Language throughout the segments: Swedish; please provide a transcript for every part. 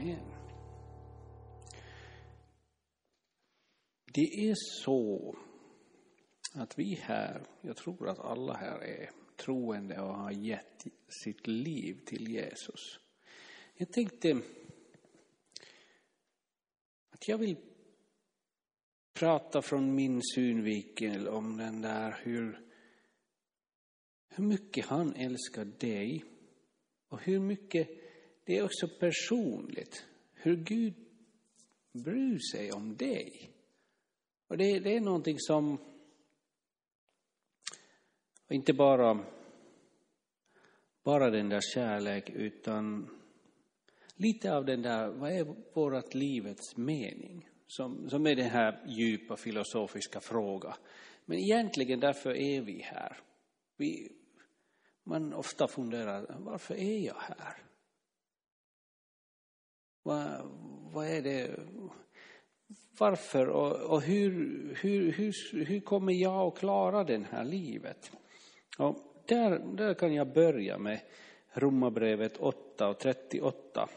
Amen. Det är så att vi här, jag tror att alla här är troende och har gett sitt liv till Jesus. Jag tänkte att jag vill prata från min synvinkel om den där hur mycket han älskar dig och hur mycket det är också personligt. Hur Gud bryr sig om dig. Och det är någonting som inte bara den där kärlek utan lite av den där, vad är vårt livets mening? Som är den här djupa filosofiska fråga. Men egentligen därför är vi här. Man ofta funderar, varför är jag här? Vad är det? Varför och hur kommer jag att klara det här livet? Och där kan jag börja med Romarbrevet 8:38.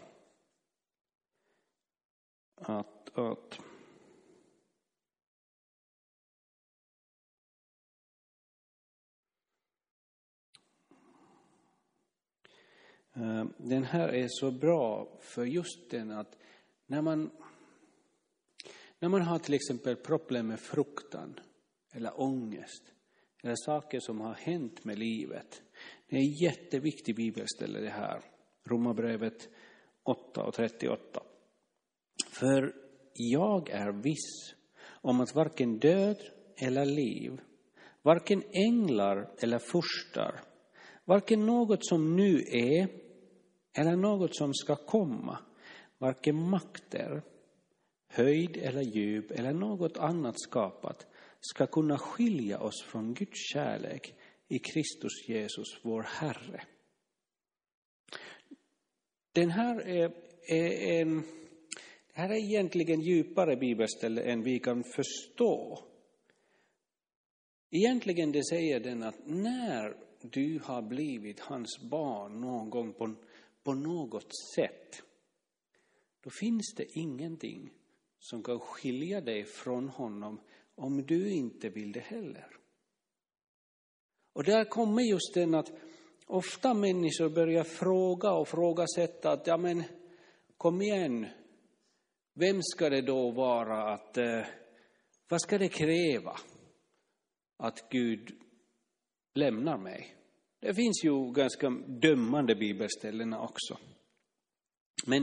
Den här är så bra för just den att när man har till exempel problem med fruktan eller ångest eller saker som har hänt med livet. Det är en jätteviktig bibelställe det här. Romarbrevet 8:38. För jag är viss om att varken död eller liv, varken änglar eller furstar, varken något som nu är eller något som ska komma, varken makter, höjd eller djup eller något annat skapat ska kunna skilja oss från Guds kärlek i Kristus Jesus vår Herre. Det här är egentligen djupare bibelställe än vi kan förstå. Egentligen det säger den att när du har blivit hans barn någon gång på något sätt, då finns det ingenting som kan skilja dig från honom om du inte vill det heller. Och där kommer just den att ofta människor börjar fråga och frågasätta att ja men kom igen, vem ska det då vara att, vad ska det kräva att Gud lämnar mig? Det finns ju ganska dömande bibelställen också. Men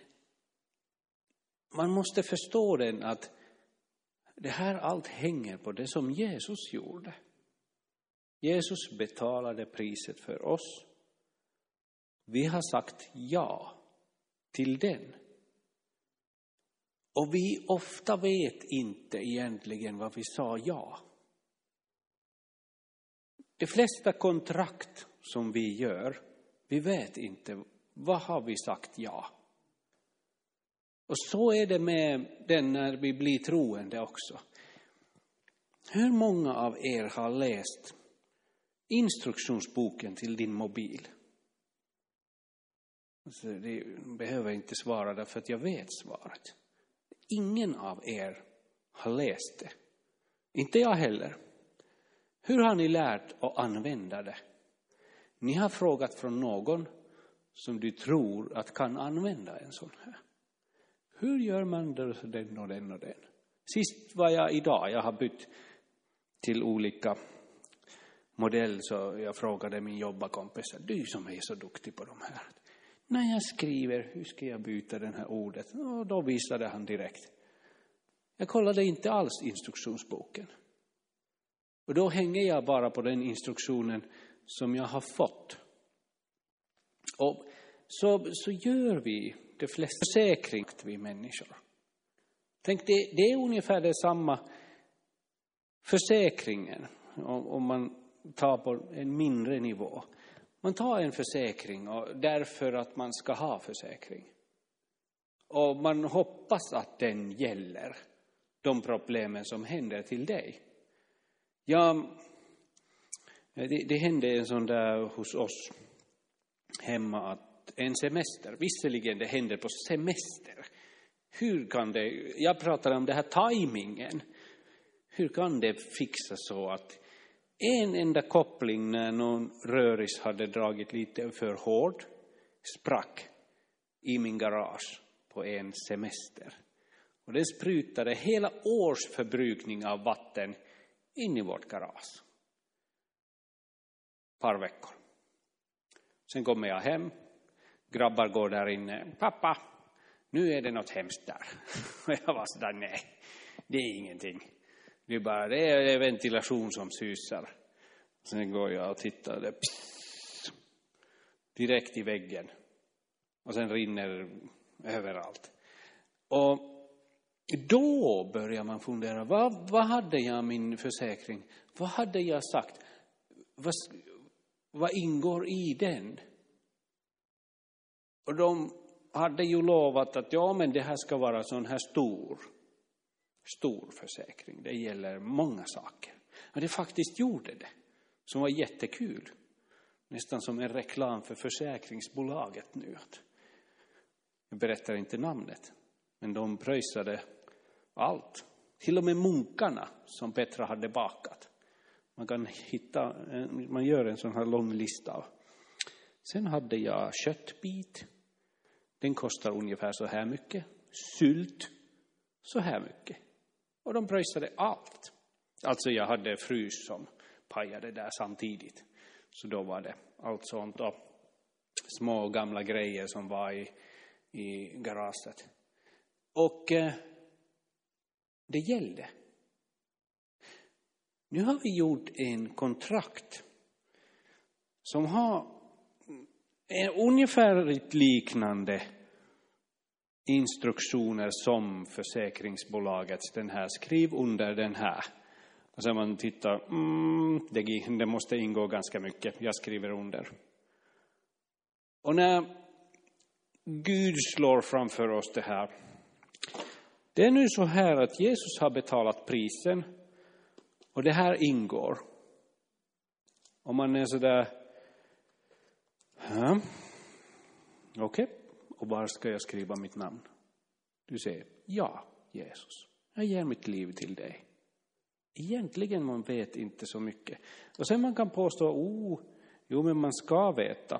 man måste förstå den att det här allt hänger på det som Jesus gjorde. Jesus betalade priset för oss. Vi har sagt ja till den. Och vi ofta vet inte egentligen vad vi sa ja. De flesta kontrakt som vi gör, vi vet inte vad har vi sagt ja. Och så är det med den när vi blir troende också. Hur många av er har läst instruktionsboken till din mobil? Alltså, det behöver inte svara därför att jag vet svaret. Ingen av er har läst det. Inte jag heller. Hur har ni lärt att använda det? Ni har frågat från någon som du tror att kan använda en sån här. Hur gör man den och den och den? Sist var jag idag, jag har bytt till olika modell så jag frågade min jobbarkompis, du som är så duktig på de här. När jag skriver, hur ska jag byta det här ordet? Och då visade han direkt. Jag kollade inte alls instruktionsboken. Och då hänger jag bara på den instruktionen som jag har fått. Och så gör vi det flesta försäkringar vi människor. Tänk, det är ungefär det samma försäkringen om man tar på en mindre nivå. Man tar en försäkring därför att man ska ha försäkring. Och man hoppas att den gäller de problemen som händer till dig. Ja, det hände en sån där hos oss hemma att en semester, visserligen det händer på semester. Hur kan det, jag pratar om det här tajmingen. Hur kan det fixa så att en enda koppling när någon röris hade dragit lite för hård sprack i min garage på en semester. Och den sprutade hela års förbrukning av vatten in i vårt garage. Par veckor. Sen kommer jag hem. Grabbar går där inne. Pappa, nu är det något hemskt där. Och jag var sådär, nej, det är ingenting. Det är ventilation som susar. Sen går jag och tittar. Det direkt i väggen. Och sen rinner överallt. Och då börjar man fundera. Vad hade jag min försäkring? Vad hade jag sagt? Vad ingår i den? Och de hade ju lovat att men det här ska vara sån här stor försäkring. Det gäller många saker. Och det faktiskt gjorde det. Som var jättekul. Nästan som en reklam för försäkringsbolaget nu. Jag berättar inte namnet. Men de pröjsade allt. Till och med munkarna som Petra hade bakat. Man gör en sån här lång lista. Sen hade jag köttbit. Den kostar ungefär så här mycket. Sylt. Så här mycket. Och de pröjsade allt. Alltså jag hade frys som pajade där samtidigt. Så då var det allt sånt och små gamla grejer som var i garaget. Och det gällde. Nu har vi gjort en kontrakt som har ungefär liknande instruktioner som försäkringsbolagets den här. Skriv under den här. Och sen man tittar, det måste ingå ganska mycket. Jag skriver under. Och när Gud slår framför oss det här. Det är nu så här att Jesus har betalat prisen. Och det här ingår. Om man är sådär. Okej. Och var ska jag skriva mitt namn? Du säger, ja Jesus. Jag ger mitt liv till dig. Egentligen man vet inte så mycket. Och sen man kan påstå, men man ska veta.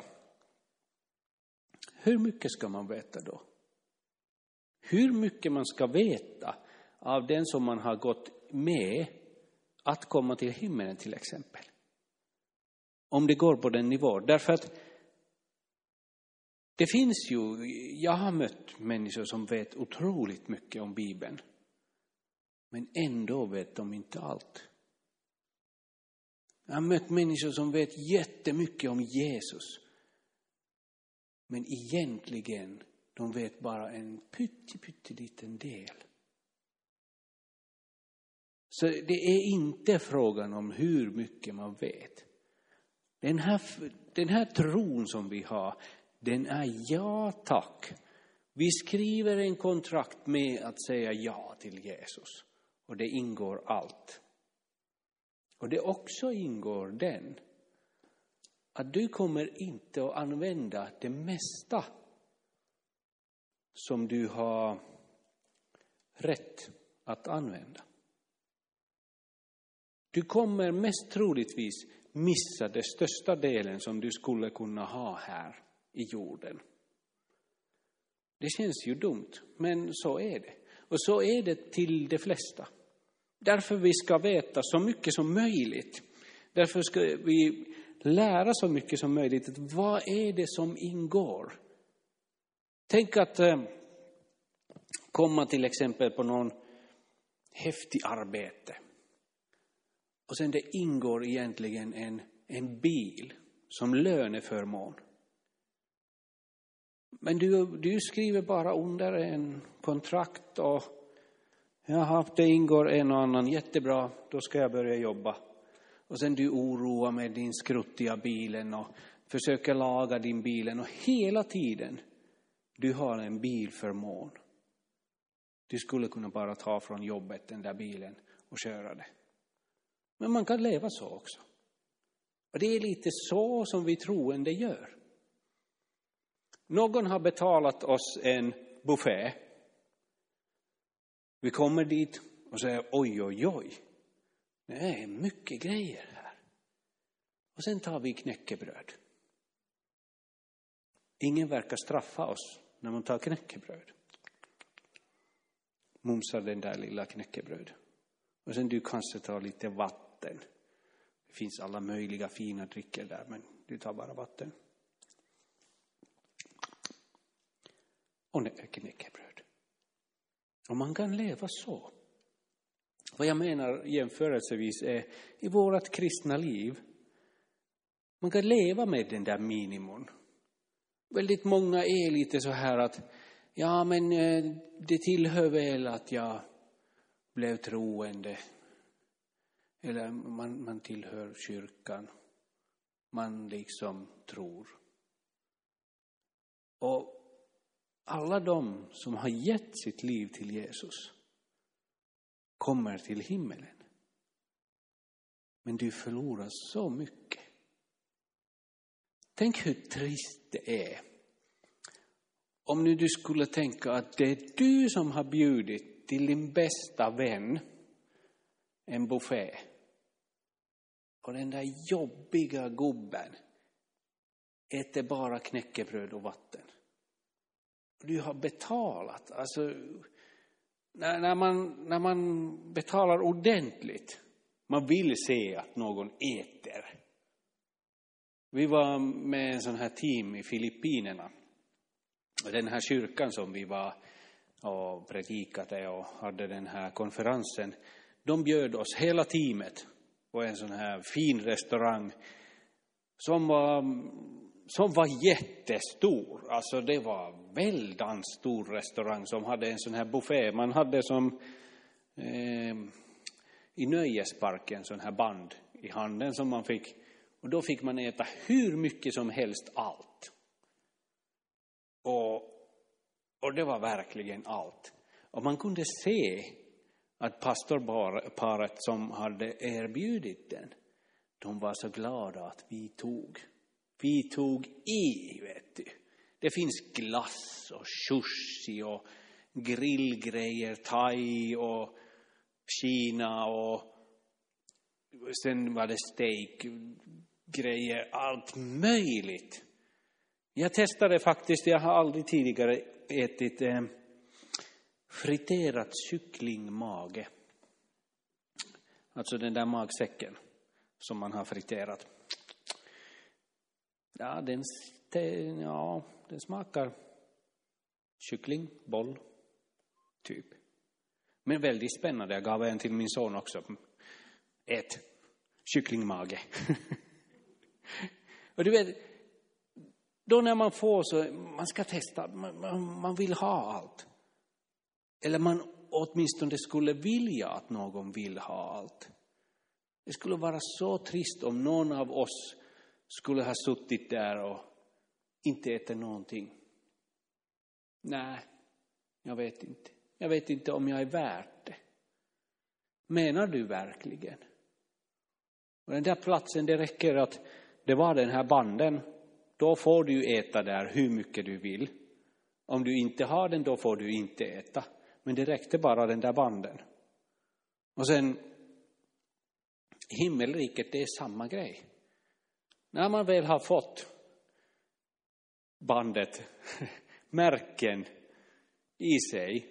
Hur mycket ska man veta då? Hur mycket man ska veta av den som man har gått med att komma till himmelen till exempel. Om det går på den nivån. Därför att det finns ju, jag har mött människor som vet otroligt mycket om Bibeln. Men ändå vet de inte allt. Jag har mött människor som vet jättemycket om Jesus. Men egentligen, de vet bara en pytteliten del. Så det är inte frågan om hur mycket man vet. Den här tron som vi har, den är ja tack. Vi skriver en kontrakt med att säga ja till Jesus. Och det ingår allt. Och det också ingår den. Att du kommer inte att använda det mesta som du har rätt att använda. Du kommer mest troligtvis missa den största delen som du skulle kunna ha här i jorden. Det känns ju dumt, men så är det. Och så är det till de flesta. Därför vi ska veta så mycket som möjligt. Därför ska vi lära så mycket som möjligt. Vad är det som ingår? Tänk att komma till exempel på någon häftig arbete. Och sen det ingår egentligen en bil som löneförmån. Men du skriver bara under en kontrakt och det ingår en och annan, jättebra, då ska jag börja jobba. Och sen du oroar med din skruttiga bilen och försöker laga din bilen och hela tiden du har en bilförmån. Du skulle kunna bara ta från jobbet den där bilen och köra det. Men man kan leva så också. Och det är lite så som vi troende gör. Någon har betalat oss en buffé. Vi kommer dit och säger oj, oj, oj. Det är mycket grejer här. Och sen tar vi knäckebröd. Ingen verkar straffa oss när man tar knäckebröd. Mumsar den där lilla knäckebröd. Och sen du kanske tar lite vatten. Det finns alla möjliga fina drycker där, men du tar bara vatten. Och det är knäckebröd. Och man kan leva så. Vad jag menar jämförelsevis är i vårt kristna liv. Man kan leva med den där minimum. Väldigt många är lite så här att ja, men det tillhör väl att jag blev troende. Eller man tillhör kyrkan. Man liksom tror. Och alla de som har gett sitt liv till Jesus kommer till himmelen. Men du förlorar så mycket. Tänk hur trist det är. Om nu du skulle tänka att det är du som har bjudit till din bästa vän en buffé. Och den där jobbiga gubben äter bara knäckebröd och vatten. Du har betalat. Alltså, när man betalar ordentligt. Man vill se att någon äter. Vi var med en sån här team i Filippinerna. Den här kyrkan som vi var och predikade och hade den här konferensen. De bjöd oss hela teamet på en sån här fin restaurang. Som var jättestor. Alltså det var väldans stor restaurang som hade en sån här buffé. Man hade som i nöjesparken en sån här band i handen som man fick. Och då fick man äta hur mycket som helst allt. Och det var verkligen allt. Och man kunde se att pastorparet som hade erbjudit den. De var så glada att vi tog. Vi tog i, vet du. Det finns glass och sushi och grillgrejer, thai och Kina och sen var det steakgrejer, allt möjligt. Jag testade faktiskt, jag har aldrig tidigare ätit friterat kycklingmage. Alltså den där magsäcken som man har friterat. Ja, den smakar kycklingboll, typ. Men väldigt spännande. Jag gav en till min son också. Ät kycklingmage. Och du vet, då när man får så, man ska testa, man vill ha allt. Eller man åtminstone skulle vilja att någon vill ha allt. Det skulle vara så trist om någon av oss skulle ha suttit där och inte ätit någonting. Nej, jag vet inte. Jag vet inte om jag är värd det. Menar du verkligen? Och den där platsen, det räcker att det var den här banden. Då får du äta där hur mycket du vill. Om du inte har den, då får du inte äta. Men det räckte bara den där banden. Och sen himmelriket, det är samma grej. När man väl har fått bandet, märken i sig,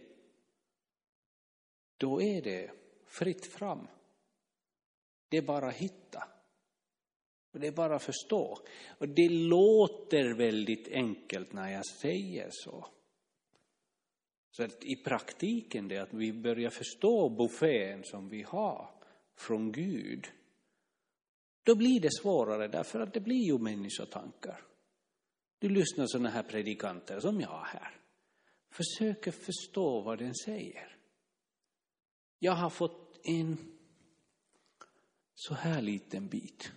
då är det fritt fram. Det är bara att hitta. Och det är bara att förstå. Och det låter väldigt enkelt när jag säger så. Så att i praktiken det är att vi börjar förstå buffén som vi har från Gud. Då blir det svårare därför att det blir ju människotankar. Du lyssnar sådana här predikanter som jag här. Försöker förstå vad den säger. Jag har fått en så här liten bit.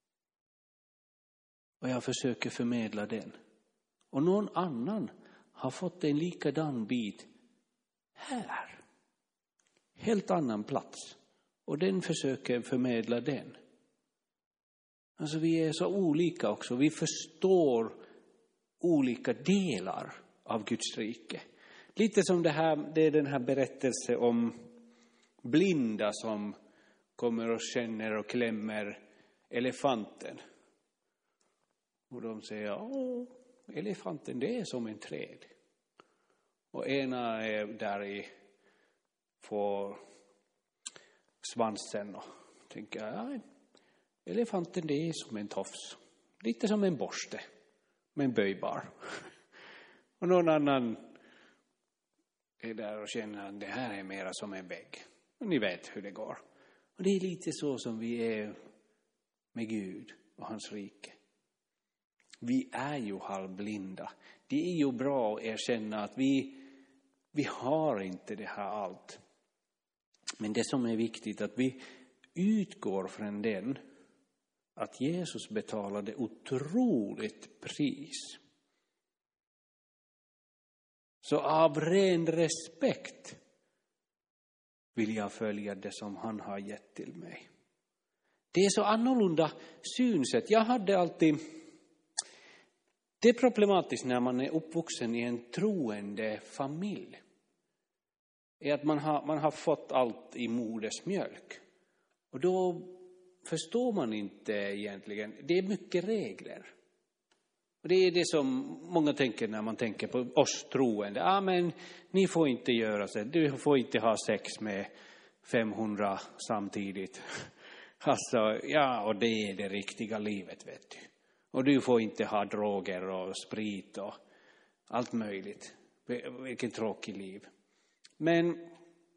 Och jag försöker förmedla den. Och någon annan har fått en likadan bit här. Helt annan plats. Och den försöker förmedla den. Alltså vi är så olika också. Vi förstår olika delar av Guds rike. Lite som det är den här berättelsen om blinda som kommer och känner och klämmer elefanten. Och de säger, elefanten det är som en träd. Och ena är där i, får svansen och tänker, elefanten det är som en tofs. Lite som en borste, men böjbar. Och någon annan är där och känner att det här är mera som en vägg. Och ni vet hur det går. Och det är lite så som vi är med Gud och hans rike. Vi är ju halvblinda. Det är ju bra att erkänna att vi har inte det här allt. Men det som är viktigt är att vi utgår från den att Jesus betalade otroligt pris. Så av ren respekt vill jag följa det som han har gett till mig. Det är så annorlunda synsätt. Jag hade alltid... Det är problematiskt när man är uppvuxen i en troende familj. Är att man har fått allt i modersmjölk. Och då förstår man inte egentligen. Det är mycket regler. Och det är det som många tänker när man tänker på oss troende. Men ni får inte göra så. Du får inte ha sex med 500 samtidigt. Alltså, och det är det riktiga livet, vet du. Och du får inte ha droger och sprit och allt möjligt. Vilken tråkig liv. Men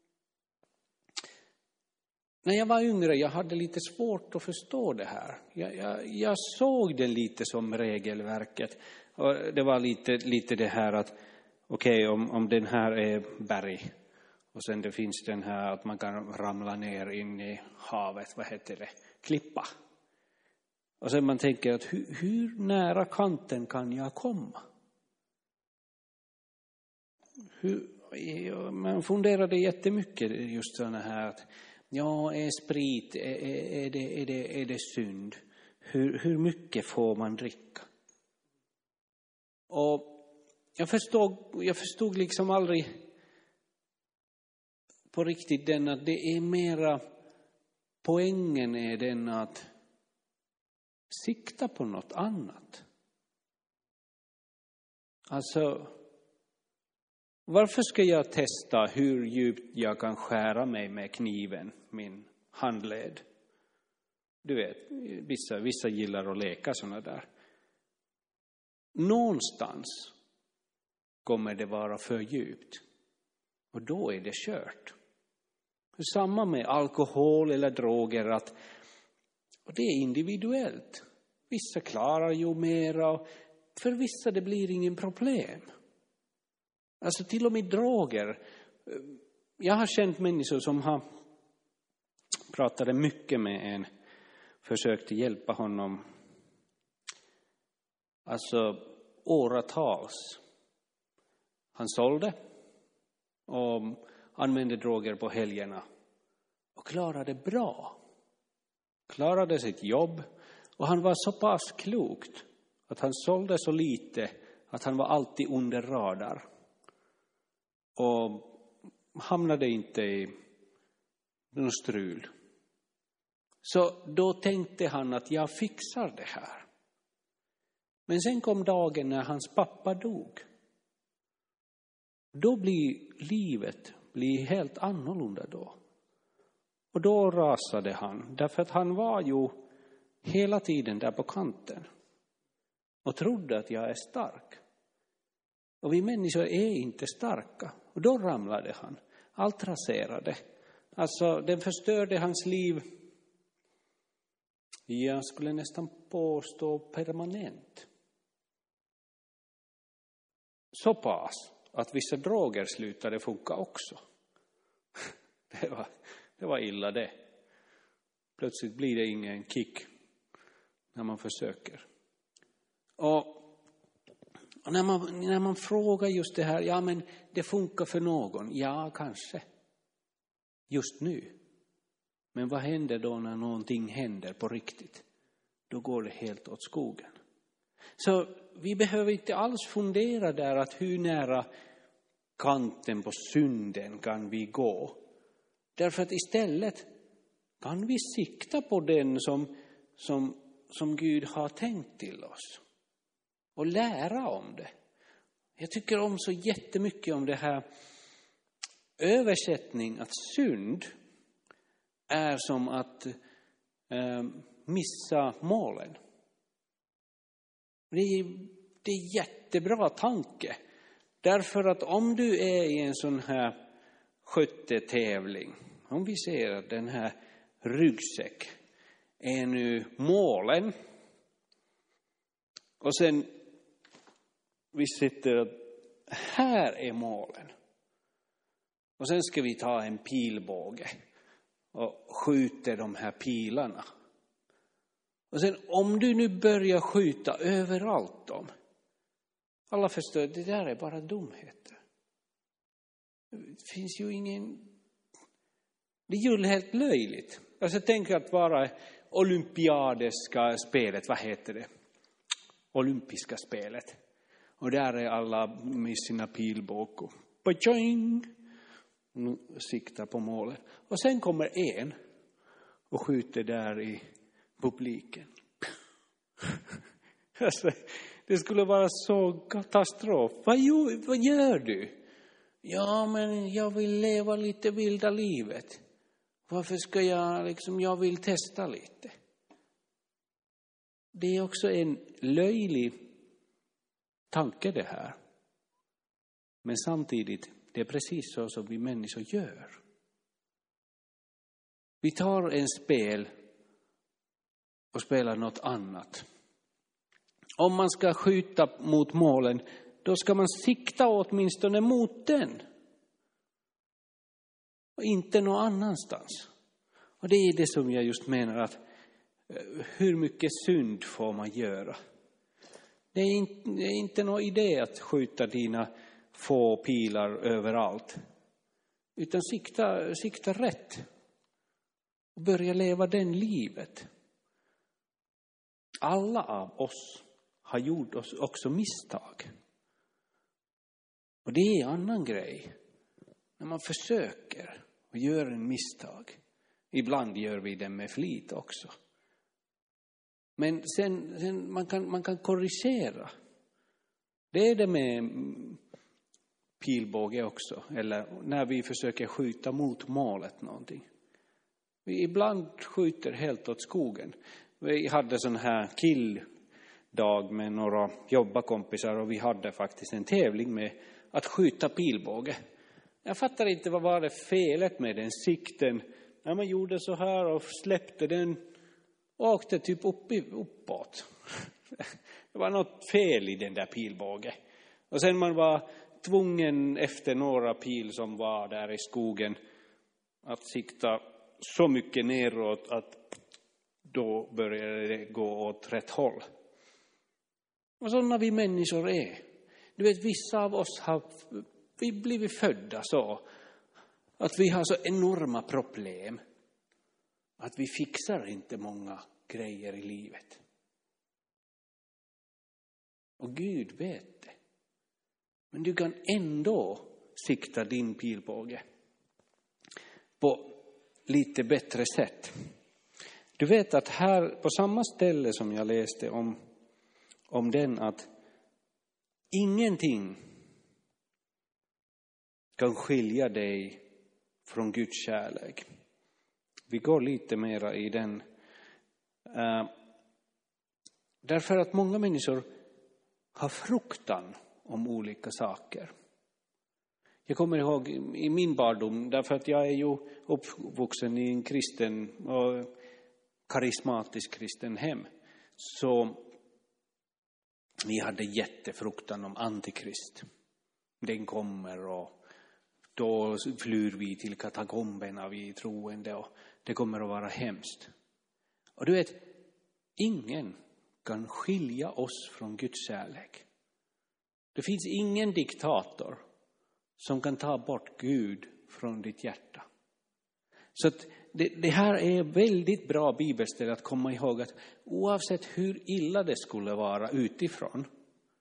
när jag var yngre, jag hade lite svårt att förstå det här. Jag såg det lite som regelverket. Och det var lite det här att okej, om den här är berg. Och sen det finns den här att man kan ramla ner in i havet, vad heter det? Klippa. Och sen man tänker att hur nära kanten kan jag komma? Man funderade jättemycket just sådana här att är sprit, är det synd? Hur mycket får man dricka? Och jag förstod liksom aldrig på riktigt den att det är mera, poängen är den att sikta på något annat. Alltså, varför ska jag testa hur djupt jag kan skära mig med kniven, min handled? Du vet, vissa gillar att leka såna där. Någonstans kommer det vara för djupt. Och då är det kört. Samma med alkohol eller droger. Och det är individuellt. Vissa klarar ju mera. För vissa det blir ingen problem. Alltså till och med droger. Jag har känt människor som har pratat mycket med en. Försökte hjälpa honom. Alltså åratals. Han sålde. Och använde droger på helgerna. Och klarade bra. Klarade sitt jobb. Och han var så pass klokt. Att han sålde så lite. Att han var alltid under radar. Och hamnade inte i någon strul. Så då tänkte han att jag fixar det här. Men sen kom dagen när hans pappa dog. Då blir livet helt annorlunda då. Och då rasade han. Därför att han var ju hela tiden där på kanten. Och trodde att jag är stark. Och vi människor är inte starka. Och då ramlade han. Allt raserade. Alltså den förstörde hans liv. Jag skulle nästan påstå permanent. Så pass att vissa droger slutade funka också. Det var illa det. Plötsligt blir det ingen kick när man försöker. Och när man frågar just det här, men det funkar för någon. Ja, kanske. Just nu. Men vad händer då när någonting händer på riktigt? Då går det helt åt skogen. Så vi behöver inte alls fundera där att hur nära kanten på synden kan vi gå. Därför att istället kan vi sikta på den som Gud har tänkt till oss. Och lära om det. Jag tycker om så jättemycket om det här översättning att synd är som att missa målen. Det är jättebra tanke. Därför att om du är i en sån här skyttetävling, om vi ser att den här ryggsäck är nu målen, och sen vi sitter att här är målen, och sen ska vi ta en pilbåge och skjuta de här pilarna. Och sen om du nu börjar skjuta överallt dem, alla förstår att det där är bara dumheter. Det finns ju ingen... Det är ju helt löjligt. Alltså tänk att vara olympiadiska spelet, vad heter det? Olympiska spelet. Och där är alla med sina pilbågar. Bajing! Siktar på målet. Och sen kommer en och skjuter där i publiken. Alltså, det skulle vara så katastrof. Vad gör du? Ja, men jag vill leva lite vilda livet. Varför ska jag vill testa lite. Det är också en löjlig tanke det här. Men samtidigt, det är precis så som vi människor gör. Vi tar en spel och spelar något annat. Om man ska skjuta mot målen, då ska man sikta åtminstone mot den. Och inte någon annanstans. Och det är det som jag just menar, att hur mycket synd får man göra? Det är inte någon idé att skjuta dina få pilar överallt. Utan sikta rätt. Och börja leva den livet. Alla av oss har gjort oss också misstag. Och det är en annan grej. När man försöker och gör en misstag. Ibland gör vi det med flit också. Men sen man kan korrigera. Det är det med pilbåge också. Eller när vi försöker skjuta mot målet någonting. Vi ibland skjuter helt åt skogen. Vi hade sån här killdag med några jobbakompisar. Och vi hade faktiskt en tävling med att skjuta pilbåge. Jag fattar inte vad var det felet med den sikten. När man gjorde så här och släppte den, åkte typ uppåt. Det var något fel i den där pilbågen. Och sen man var tvungen efter några pil som var där i skogen att sikta så mycket neråt att då började det gå åt rätt håll. Och sådana vi människor är. Du vet, vissa av oss har vi blivit födda så att vi har så enorma problem att vi fixar inte många grejer i livet. Och Gud vet det. Men du kan ändå sikta din pilbåge på lite bättre sätt. Du vet att här på samma ställe som jag läste om den, att ingenting kan skilja dig från Guds kärlek. Vi går lite mera i den. Därför att många människor har fruktan om olika saker. Jag kommer ihåg i min barndom, därför att jag är ju uppvuxen i en kristen och karismatisk kristen hem. Så vi hade jättefruktan om antikrist. Den kommer och då flyr vi till katakomberna, vi är troende, och det kommer att vara hemskt. Och du vet, ingen kan skilja oss från Guds kärlek. Det finns ingen diktator som kan ta bort Gud från ditt hjärta. Så att det här är väldigt bra bibelställe att komma ihåg, att oavsett hur illa det skulle vara utifrån,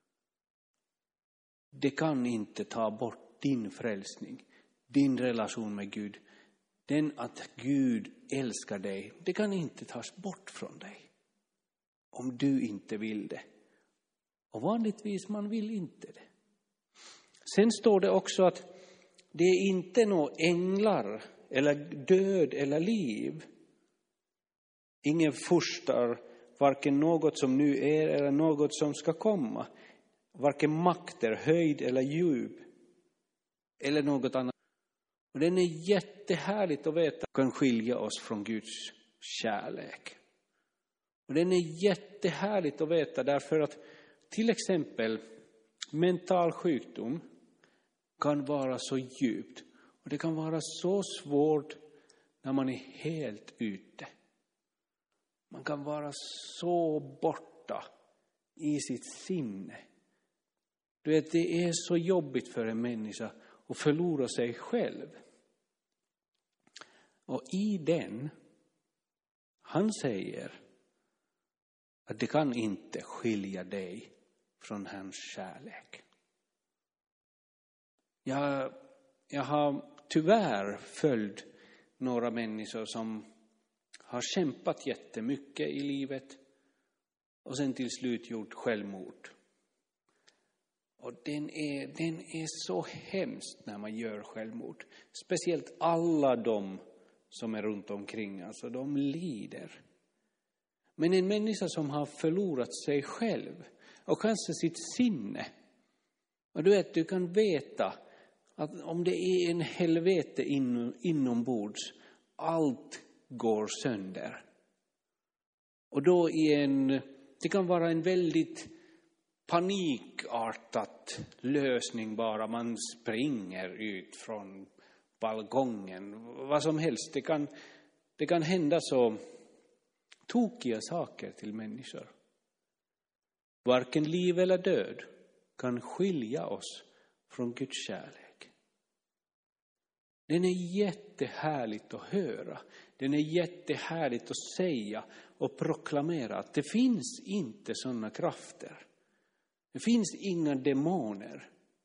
det kan inte ta bort din frälsning, din relation med Gud. Den att Gud älskar dig, det kan inte tas bort från dig. Om du inte vill det. Och vanligtvis man vill inte det. Sen står det också att det är inte några änglar eller död eller liv. Ingen förstar varken något som nu är eller något som ska komma. Varken makter, höjd eller djup eller något annat. Och den är jättehärligt att veta att kan skilja oss från Guds kärlek. Och den är jättehärligt att veta därför att till exempel mental sjukdom kan vara så djupt. Och det kan vara så svårt när man är helt ute. Man kan vara så borta i sitt sinne. Du vet, det är så jobbigt för en människa att förlora sig själv. Och i den, han säger att det kan inte skilja dig från hans kärlek. Jag har tyvärr följt några människor som har kämpat jättemycket i livet och sen till slut gjort självmord. Och den är så hemskt när man gör självmord. Speciellt alla de som är runt omkring, alltså de lider. Men en människa som har förlorat sig själv och kanske sitt sinne. Och du vet, du kan veta att om det är en helvete inombords, allt går sönder. Och då det kan vara en väldigt panikartad lösning bara. Man springer ut från balkongen. Vad som helst. Det kan hända så tokiga saker till människor. Varken liv eller död kan skilja oss från Guds kärlek. Den är jättehärligt att höra. Den är jättehärligt att säga och proklamera att det finns inte sådana krafter. Det finns inga demoner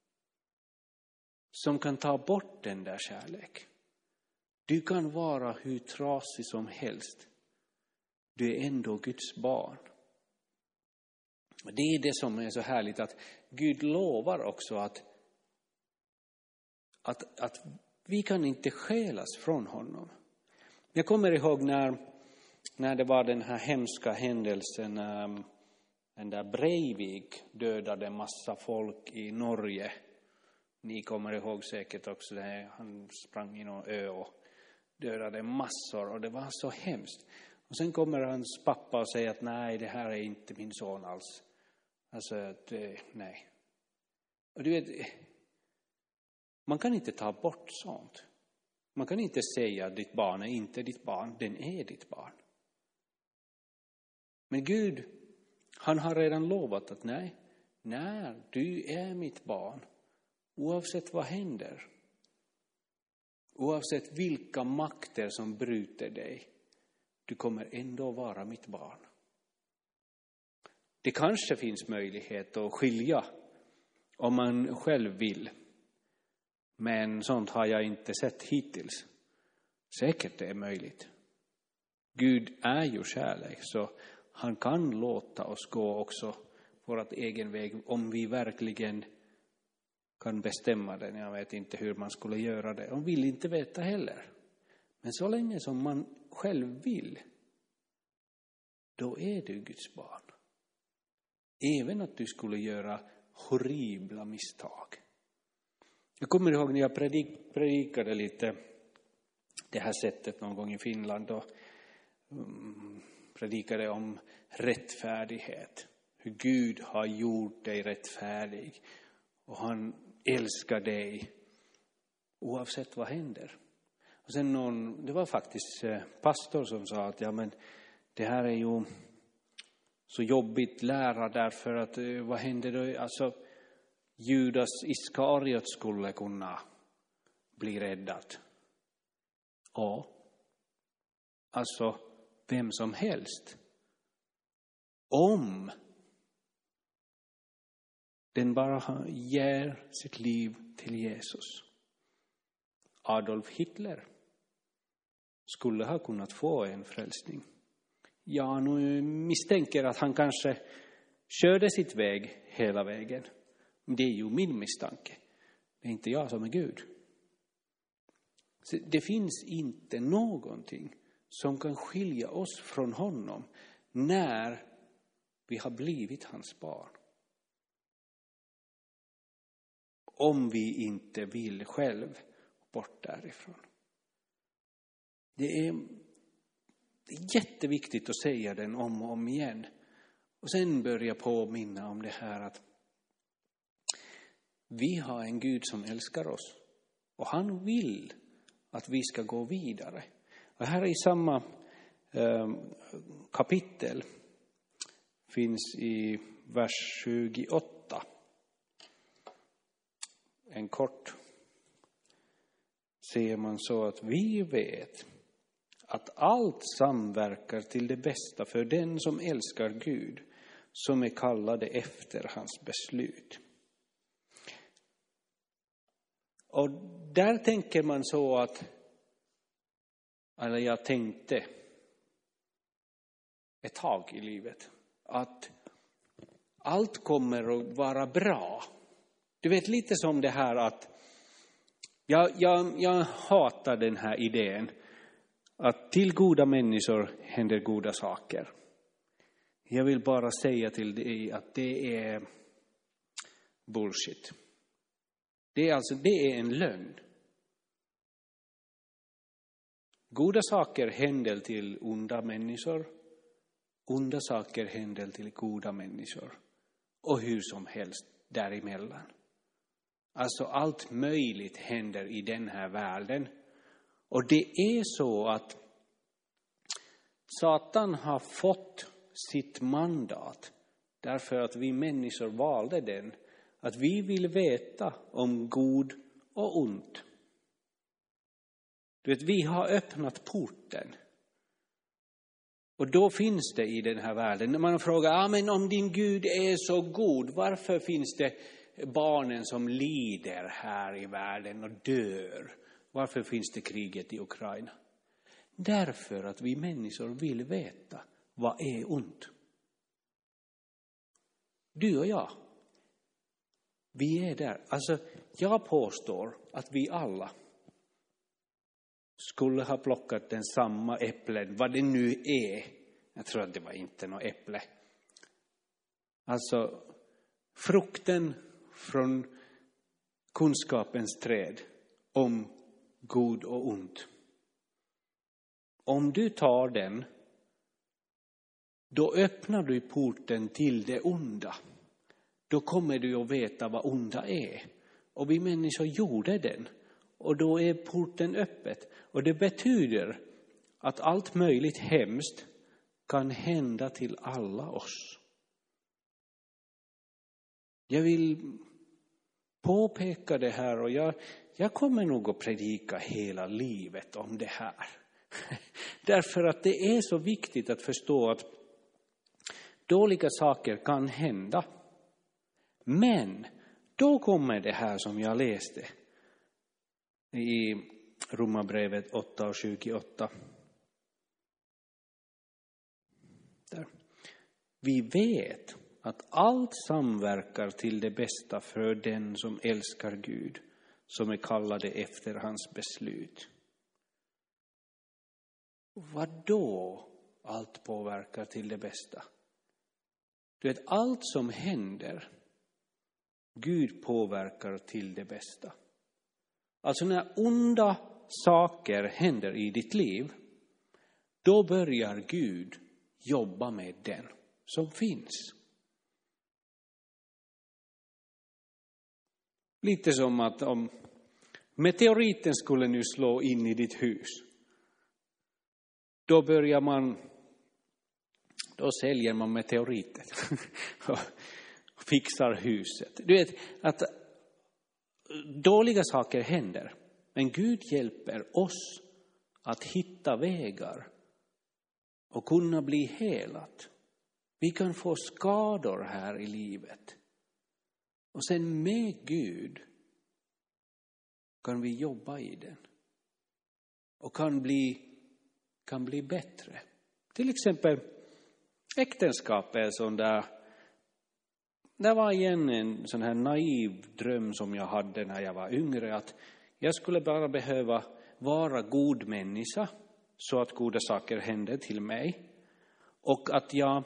som kan ta bort den där kärlek. Du kan vara hur trasig som helst. Du är ändå Guds barn. Det är det som är så härligt att Gud lovar också att vi kan inte stjälas från honom. Jag kommer ihåg när det var den här hemska händelsen, den där Breivik dödade massa folk i Norge. Ni kommer ihåg säkert också det. Han sprang i någon ö och dödade massor och det var så hemskt. Och sen kommer hans pappa och säger att nej, det här är inte min son alls. Alltså, nej. Och du vet, man kan inte ta bort sånt. Man kan inte säga att ditt barn är inte ditt barn, den är ditt barn. Men Gud, han har redan lovat att nej, när du är mitt barn, oavsett vad händer, oavsett vilka makter som bryter dig, du kommer ändå vara mitt barn. Det kanske finns möjlighet att skilja om man själv vill. Men sånt har jag inte sett hittills. Säkert det är möjligt. Gud är ju kärlek, så han kan låta oss gå också vårt egen väg om vi verkligen kan bestämma den. Jag vet inte hur man skulle göra det och vill inte veta heller. Men så länge som man själv vill, då är du Guds barn. Även att du skulle göra horribla misstag. Jag kommer ihåg när jag predikade lite det här sättet någon gång i Finland och predikade om rättfärdighet. Hur Gud har gjort dig rättfärdig och han älskar dig oavsett vad händer. Och sen det var faktiskt pastor som sa att ja, men det här är ju så jobbigt lära därför att vad händer då? Alltså Judas Iskariot skulle kunna bli räddad. Ja, alltså vem som helst. Om den bara ger sitt liv till Jesus. Adolf Hitler skulle ha kunnat få en frälsning. Jag nu misstänker att han kanske körde sitt väg hela vägen. Det är ju min misstanke. Det är inte jag som är Gud. Så det finns inte någonting som kan skilja oss från honom när vi har blivit hans barn. Om vi inte vill själv bort därifrån. Det är jätteviktigt att säga den om och om igen. Och sen börja påminna om det här att vi har en Gud som älskar oss. Och han vill att vi ska gå vidare. Och här i samma kapitel finns i vers 28 en kort ser man så att vi vet att allt samverkar till det bästa för den som älskar Gud, som är kallade efter hans beslut. Och där tänker man så att, eller jag tänkte ett tag i livet, att allt kommer att vara bra. Du vet, lite som det här att jag hatar den här idén att till goda människor händer goda saker. Jag vill bara säga till dig att det är bullshit. Det är en lögn. Goda saker händer till onda människor. Onda saker händer till goda människor. Och hur som helst däremellan. Alltså allt möjligt händer i den här världen. Och det är så att Satan har fått sitt mandat. Därför att vi människor valde den. Att vi vill veta om god och ont. Du vet, vi har öppnat porten. Och då finns det i den här världen. När man frågar, men om din Gud är så god, varför finns det barnen som lider här i världen och dör? Varför finns det kriget i Ukraina? Därför att vi människor vill veta vad är ont. Du och jag, vi är där. Alltså, jag påstår att vi alla skulle ha plockat den samma äpplen, vad det nu är. Jag tror att det var inte något äpple. Alltså, frukten från kunskapens träd om god och ont. Om du tar den, då öppnar du porten till det onda. Då kommer du att veta vad onda är. Och vi människor gjorde den. Och då är porten öppet. Och det betyder att allt möjligt hemskt kan hända till alla oss. Jag vill påpeka det här och jag kommer nog att predika hela livet om det här. Därför att det är så viktigt att förstå att dåliga saker kan hända. Men då kommer det här som jag läste i Romarbrevet 8:28. Där. Vi vet att allt samverkar till det bästa för den som älskar Gud, som är kallade efter hans beslut. Vad då allt påverkar till det bästa? Du vet, allt som händer, Gud påverkar till det bästa. Alltså när onda saker händer i ditt liv, då börjar Gud jobba med den som finns. Lite som att om meteoriten skulle nu slå in i ditt hus, då säljer man meteoriten och fixar huset. Du vet att dåliga saker händer, men Gud hjälper oss att hitta vägar och kunna bli helat. Vi kan få skador här i livet. Och sen med Gud kan vi jobba i den. Och kan bli bättre. Till exempel äktenskap är sån där. Det var igen en sån här naiv dröm som jag hade när jag var yngre. Att jag skulle bara behöva vara god människa så att goda saker händer till mig. Och att jag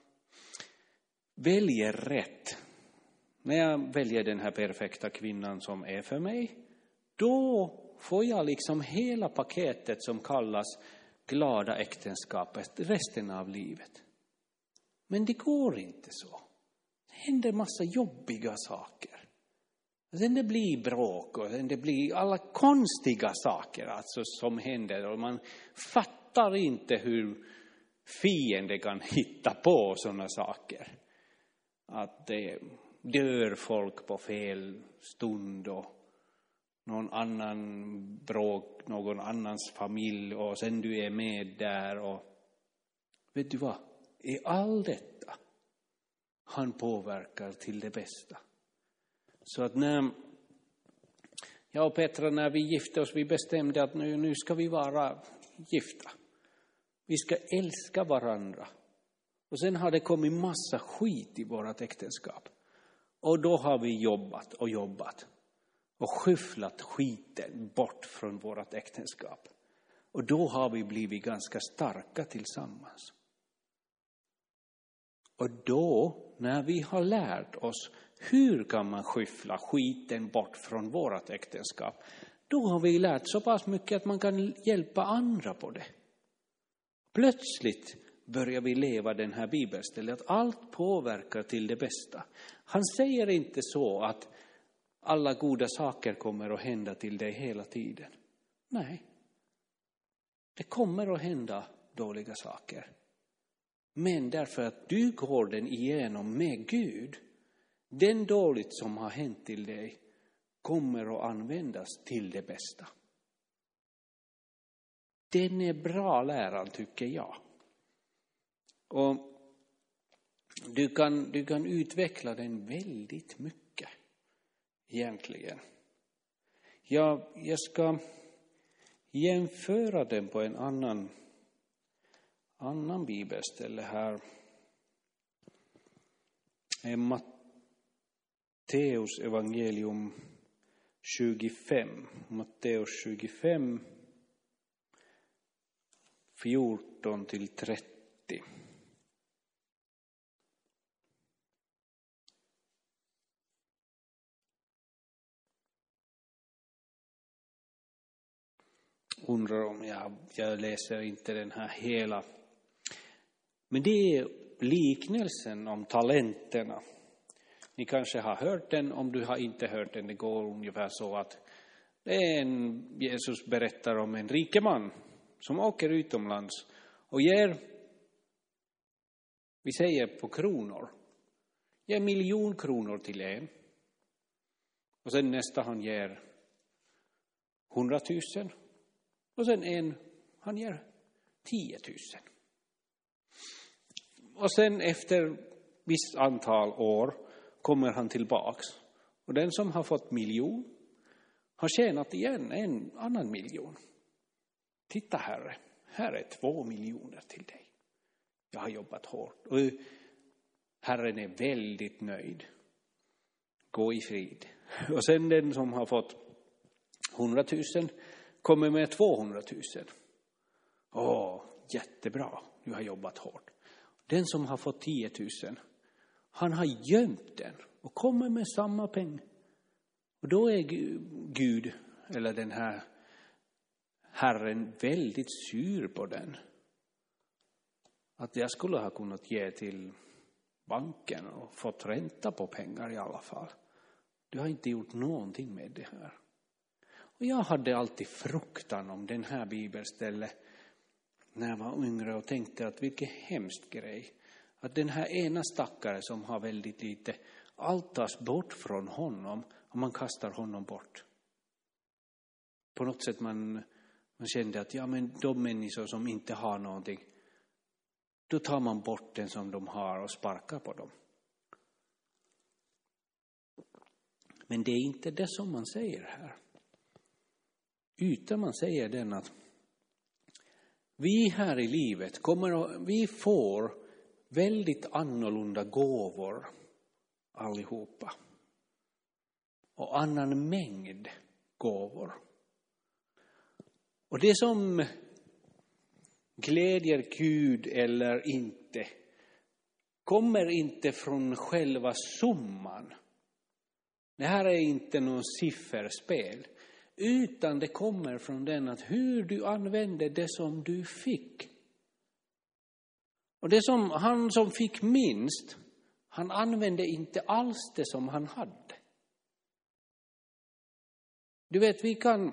väljer rätt. När jag väljer den här perfekta kvinnan som är för mig, då får jag liksom hela paketet som kallas glada äktenskapet resten av livet. Men det går inte så. Det händer massa jobbiga saker. Sen det blir bråk och sen det blir alla konstiga saker alltså som händer. Och man fattar inte hur fienden kan hitta på sådana saker. Att det dör folk på fel stund och någon annan bråk, någon annans familj och sen du är med där. Och vet du vad? I all detta han påverkar till det bästa. Så att när jag och Petra, när vi gifte oss, vi bestämde att nu ska vi vara gifta. Vi ska älska varandra. Och sen har det kommit massa skit i vårt äktenskap. Och då har vi jobbat. Och skyfflat skiten bort från vårt äktenskap. Och då har vi blivit ganska starka tillsammans. Och då, när vi har lärt oss hur kan man skyffla skiten bort från vårt äktenskap, då har vi lärt så pass mycket att man kan hjälpa andra på det. Plötsligt börjar vi leva den här bibelstället att allt påverkar till det bästa. Han säger inte så att alla goda saker kommer att hända till dig hela tiden. Nej. Det kommer att hända dåliga saker. Men därför att du går den igenom med Gud, den dåligt som har hänt till dig kommer att användas till det bästa. Den är bra läran tycker jag. Och du kan utveckla den väldigt mycket egentligen. Jag ska jämföra den på en annan bibelställe här. Matteus evangelium 25. Matteus 25, 14-30. Undrar om jag läser inte den här hela. Men det är liknelsen om talenterna. Ni kanske har hört den, om du har inte hört den. Det går ungefär så att Jesus berättar om en rike man som åker utomlands och ger, vi säger på kronor, ger 1 miljon kronor till en. Och sen nästa han ger 100 000. Och sen han ger 10 000. Och sen efter visst antal år kommer han tillbaks. Och den som har fått 1 miljon har tjänat igen 1 annan miljon. Titta Herre, här är 2 miljoner till dig. Jag har jobbat hårt. Och Herren är väldigt nöjd. Gå i frid. Och sen den som har fått 100 000 kommer med 200 000. Jättebra. Du har jobbat hårt. Den som har fått 10 000, han har gömt den och kommer med samma peng. Och då är Gud, eller den här Herren, väldigt sur på den. Att jag skulle ha kunnat ge till banken och fått ränta på pengar i alla fall. Du har inte gjort någonting med det här. Och jag hade alltid fruktan om den här bibelstället när jag var yngre och tänkte att vilken hemskt grej. Att den här ena stackare som har väldigt lite, allt tas bort från honom och man kastar honom bort. På något sätt man kände att men de människor som inte har någonting, då tar man bort den som de har och sparkar på dem. Men det är inte det som man säger här. Utan man säger den att vi här i livet vi får väldigt annorlunda gåvor allihopa. Och annan mängd gåvor. Och det som glädjer Gud eller inte kommer inte från själva summan. Det här är inte någon sifferspel. Utan det kommer från den att hur du använder det som du fick. Och det som han som fick minst, han använde inte alls det som han hade. Du vet,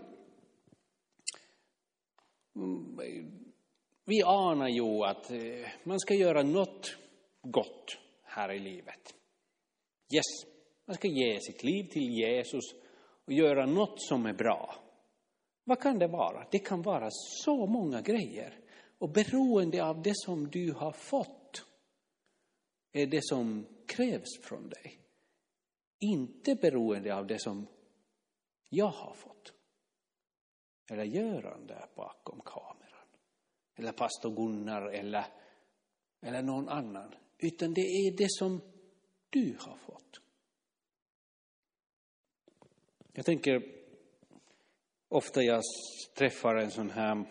vi anar ju att man ska göra något gott här i livet. Yes, man ska ge sitt liv till Jesus och göra något som är bra. Vad kan det vara? Det kan vara så många grejer. Och beroende av det som du har fått är det som krävs från dig. Inte beroende av det som jag har fått. Eller Göran där bakom kameran. Eller pastor Gunnar eller någon annan. Utan det är det som du har fått. Jag tänker ofta jag träffar en sån här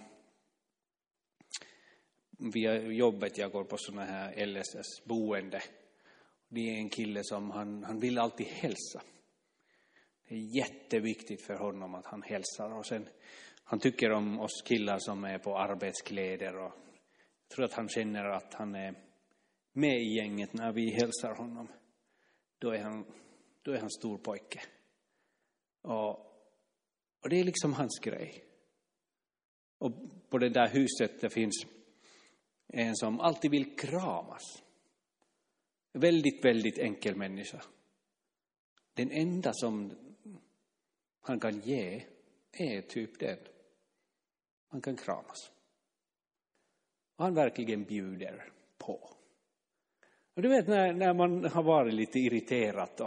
via jobbet, jag går på såna här LSS-boende. Det är en kille som han vill alltid hälsa. Det är jätteviktigt för honom att han hälsar. Och sen, han tycker om oss killar som är på arbetskläder. Och jag tror att han känner att han är med i gänget när vi hälsar honom. Då är han stor pojke. Och det är liksom hans grej. Och på det där huset det finns en som alltid vill kramas. Väldigt, väldigt enkel människa. Den enda som han kan ge är typ den. Han kan kramas. Och han verkligen bjuder på. Och du vet när man har varit lite irriterat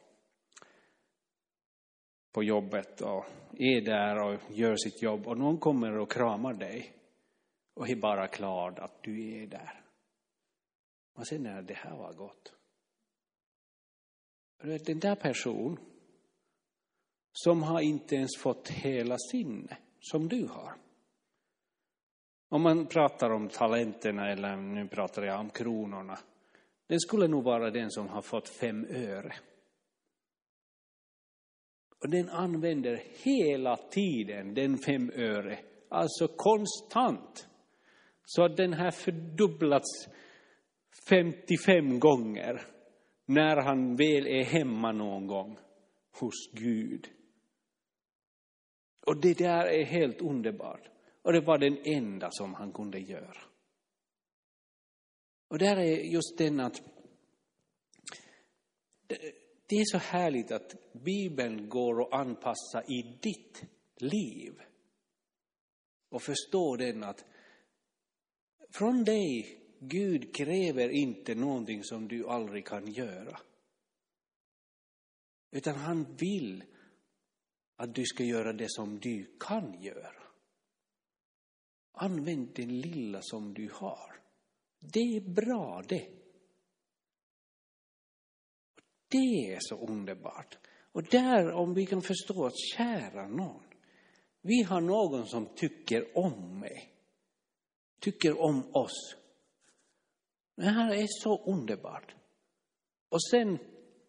på jobbet och är där och gör sitt jobb och någon kommer och kramar dig och är bara glad att du är där. Man känner att det här var gott. Den där person som har inte ens fått hela sinne som du har. Om man pratar om talenterna eller nu pratar jag om kronorna. Den skulle nog vara den som har fått 5 öre. Och den använder hela tiden den 5 öre. Alltså konstant. Så att den här fördubblats 55 gånger. När han väl är hemma någon gång hos Gud. Och det där är helt underbart. Och det var den enda som han kunde göra. Och där är just den att det är så härligt att Bibeln går att anpassa i ditt liv. Och förstå den att från dig Gud kräver inte någonting som du aldrig kan göra. Utan han vill att du ska göra det som du kan göra. Använd den lilla som du har. Det är bra det. Det är så underbart. Och där om vi kan förstå att kära någon. Vi har någon som tycker om mig. Tycker om oss. Det här är så underbart. Och sen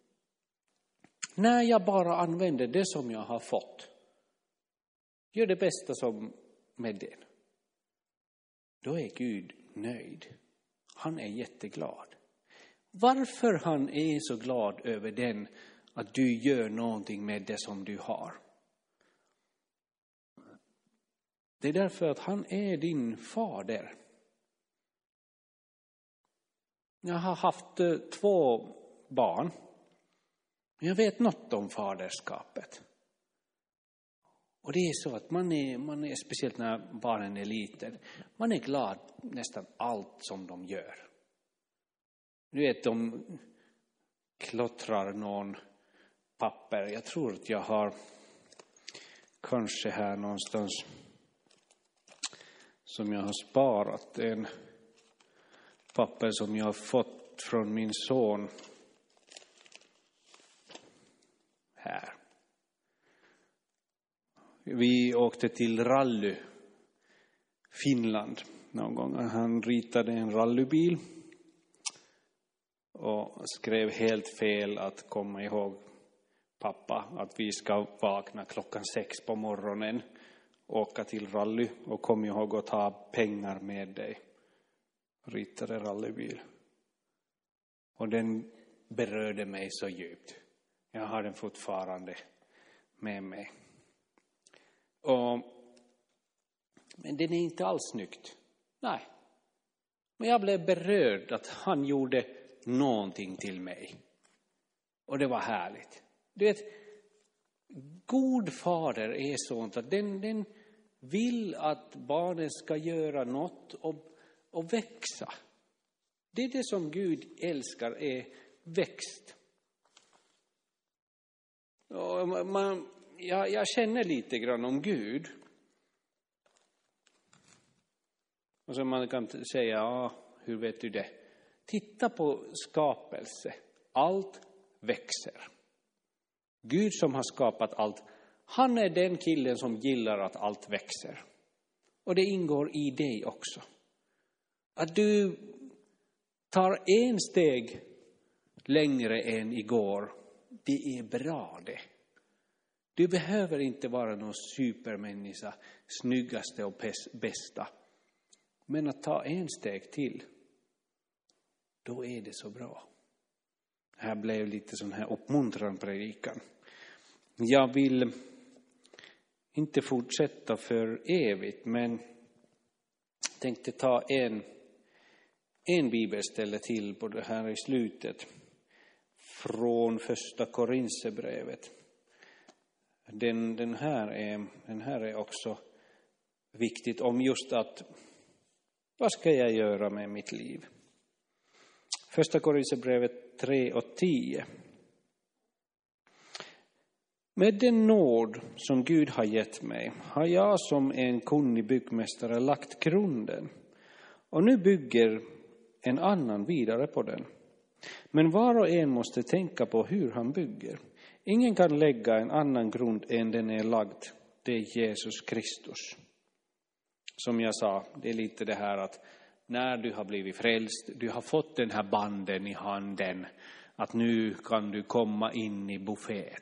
när jag bara använder det som jag har fått. Gör det bästa som med det. Då är Gud nöjd. Han är jätteglad. Varför han är så glad över den att du gör någonting med det som du har. Det är därför att han är din fader. Jag har haft 2 barn. Jag vet något om faderskapet. Och det är så att man är speciellt när barnen är liten. Man är glad nästan allt som de gör. Du vet, de klottrar någon papper. Jag tror att jag har kanske här någonstans som jag har sparat en papper som jag har fått från min son. Här. Vi åkte till rally Finland någon gång. Han ritade en rallybil och skrev helt fel att komma ihåg pappa att vi ska vakna 6:00 på morgonen, åka till rally och kom ihåg att ta pengar med dig. Ritade rallybil. Och den berörde mig så djupt. Jag har den fortfarande med mig. Men den är inte alls snyggt. Nej. Men jag blev berörd att han gjorde någonting till mig. Och det var härligt. Du vet, god fader är sånt att den vill att barnen ska göra något och växa. Det är det som Gud älskar, är växt. Och jag känner lite grann om Gud. Och så man kan säga, ja, hur vet du det? Titta på skapelse. Allt växer. Gud som har skapat allt, han är den killen som gillar att allt växer. Och det ingår i dig också. Att du tar en steg längre än igår, det är bra det. Du behöver inte vara någon supermänniska, snyggaste och bästa. Men att ta en steg till, då är det så bra. Det här blev lite sån här uppmuntran predikan. Jag vill inte fortsätta för evigt, men tänkte ta en bibelställe till på det här i slutet. Från första Korinthierbrevet. Den här är också viktigt om just att vad ska jag göra med mitt liv? Första Korinthierbrevet 3:10. Med den nåd som Gud har gett mig har jag som en kunnig byggmästare lagt grunden. Och nu bygger en annan vidare på den. Men var och en måste tänka på hur han bygger. Ingen kan lägga en annan grund än den är lagd. Det är Jesus Kristus. Som jag sa, det är lite det här att när du har blivit frälst, du har fått den här banden i handen, att nu kan du komma in i buffet.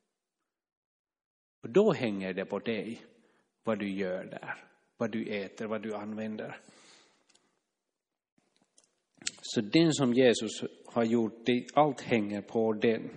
Och då hänger det på dig vad du gör där, vad du äter, vad du använder. Så den som Jesus har gjort, allt hänger på den.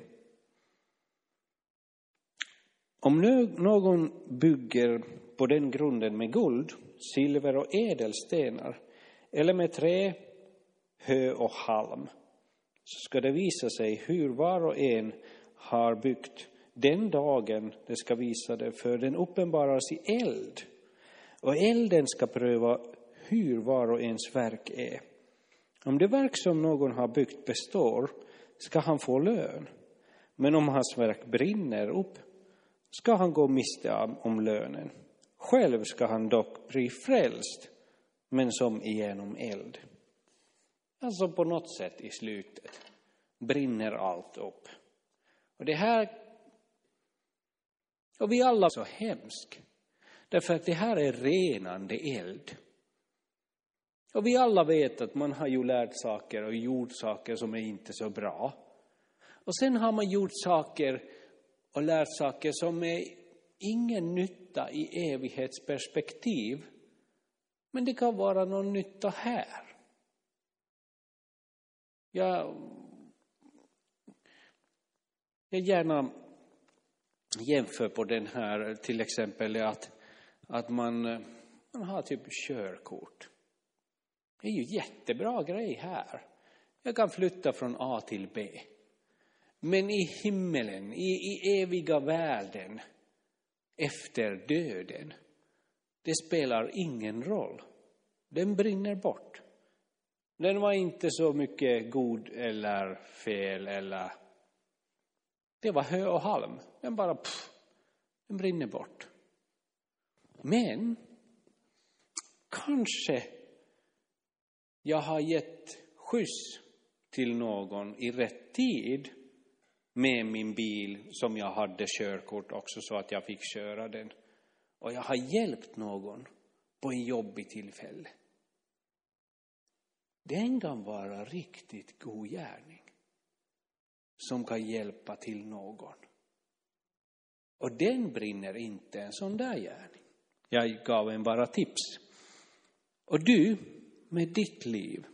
Om någon bygger på den grunden med guld, silver och ädelstenar eller med trä, hö och halm, så ska det visa sig hur var och en har byggt. Den dagen det ska visa det, för den uppenbaras i eld. Och elden ska pröva hur var och ens verk är. Om det verk som någon har byggt består, ska han få lön. Men om hans verk brinner upp, ska han gå miste om lönen. Själv ska han dock bli frälst, men som igenom eld. Alltså på något sätt i slutet brinner allt upp. Och det här, och vi alla är så hemskt. Därför att det här är renande eld. Och vi alla vet att man har ju lärt saker och gjort saker som är inte så bra. Och sen har man gjort saker och lärt saker som är ingen nytta i evighetsperspektiv. Men det kan vara någon nytta här. Jag gärna jämför på den här till exempel att man har typ körkort. Det är ju jättebra grej här. Jag kan flytta från A till B. Men i himmelen, i eviga världen, efter döden, det spelar ingen roll. Den brinner bort. Den var inte så mycket god eller fel eller Det var hö och halm. Den bara den brinner bort. Men kanske jag har gett skjuts till någon i rätt tid med min bil som jag hade körkort också så att jag fick köra den. Och jag har hjälpt någon på en jobbig tillfälle. Den kan vara riktigt god gärning som kan hjälpa till någon. Och den brinner inte en sån där gärning. Jag gav en bara tips. Och du med ditt liv.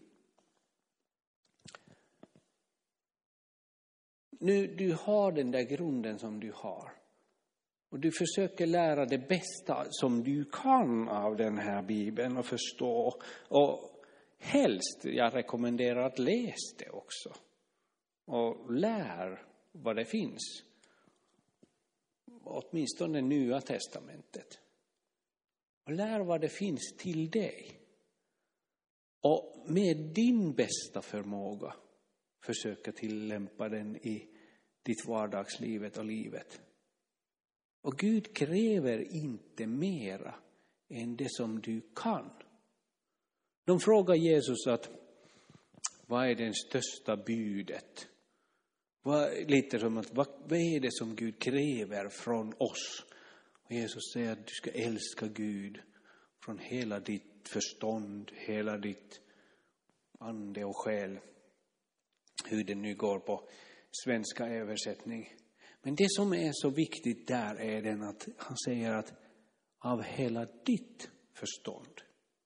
Nu du har den där grunden som du har. Och du försöker lära det bästa som du kan av den här Bibeln och förstå. Och helst, jag rekommenderar att läsa det också. Och lär vad det finns. Åtminstone Nya testamentet. Och lär vad det finns till dig. Och med din bästa förmåga försöka tillämpa den i ditt vardagslivet och livet. Och Gud kräver inte mera än det som du kan. De frågar Jesus att vad är det största budet? Lite som att vad är det som Gud kräver från oss? Och Jesus säger att du ska älska Gud från hela ditt förstånd, hela ditt ande och själ. Hur det nu går på svenska översättning. Men det som är så viktigt där är den att han säger att av hela ditt förstånd.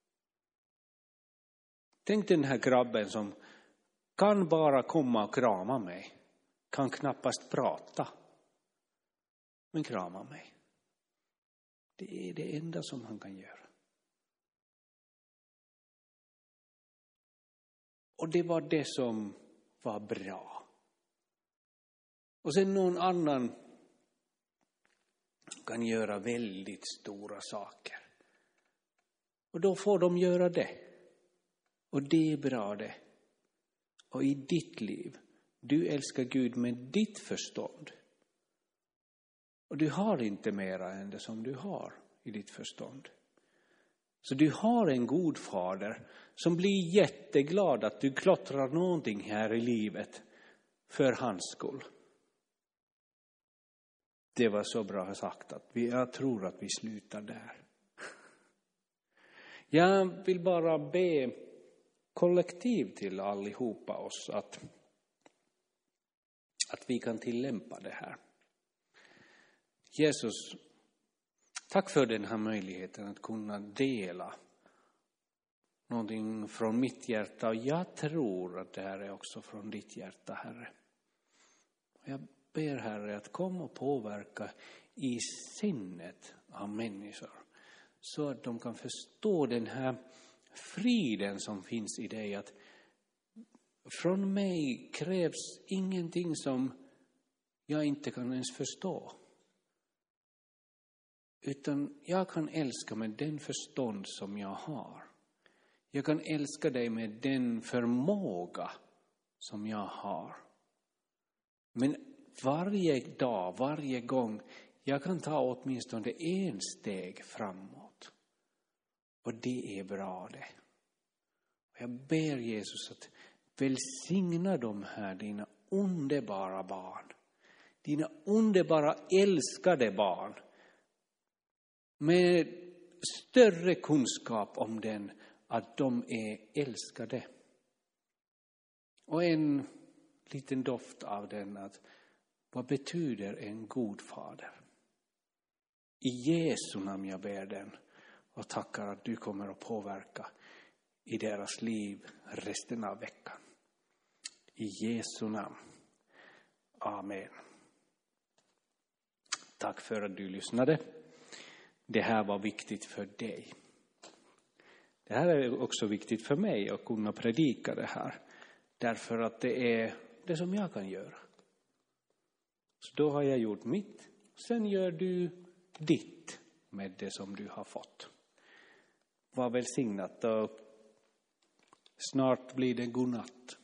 Tänk den här grabben som kan bara komma och krama mig. Kan knappast prata. Men krama mig. Det är det enda som han kan göra. Och det var det som var bra. Och sen någon annan kan göra väldigt stora saker. Och då får de göra det. Och det är bra det. Och i ditt liv, du älskar Gud med ditt förstånd. Och du har inte mera än det som du har i ditt förstånd. Så du har en god fader som blir jätteglad att du klottrar någonting här i livet för hans skull. Det var så bra sagt att jag tror att vi slutar där. Jag vill bara be kollektiv till allihopa oss att vi kan tillämpa det här. Jesus, tack för den här möjligheten att kunna dela någonting från mitt hjärta. Och jag tror att det här är också från ditt hjärta, Herre. Jag ber, Herre, att komma och påverka i sinnet av människor. Så att de kan förstå den här friden som finns i dig. Att från mig krävs ingenting som jag inte kan ens förstå. Utan jag kan älska med den förstånd som jag har. Jag kan älska dig med den förmåga som jag har. Men varje dag, varje gång, jag kan ta åtminstone en steg framåt. Och det är bra det. Jag ber Jesus att välsigna de här dina underbara barn. Dina underbara älskade barn. Med större kunskap om den att de är älskade. Och en liten doft av den att vad betyder en god fader? I Jesu namn jag ber den och tackar att du kommer att påverka i deras liv resten av veckan. I Jesu namn. Amen. Tack för att du lyssnade. Det här var viktigt för dig. Det här är också viktigt för mig att kunna predika det här. Därför att det är det som jag kan göra. Så då har jag gjort mitt. Sen gör du ditt med det som du har fått. Var välsignat och snart blir det god natt.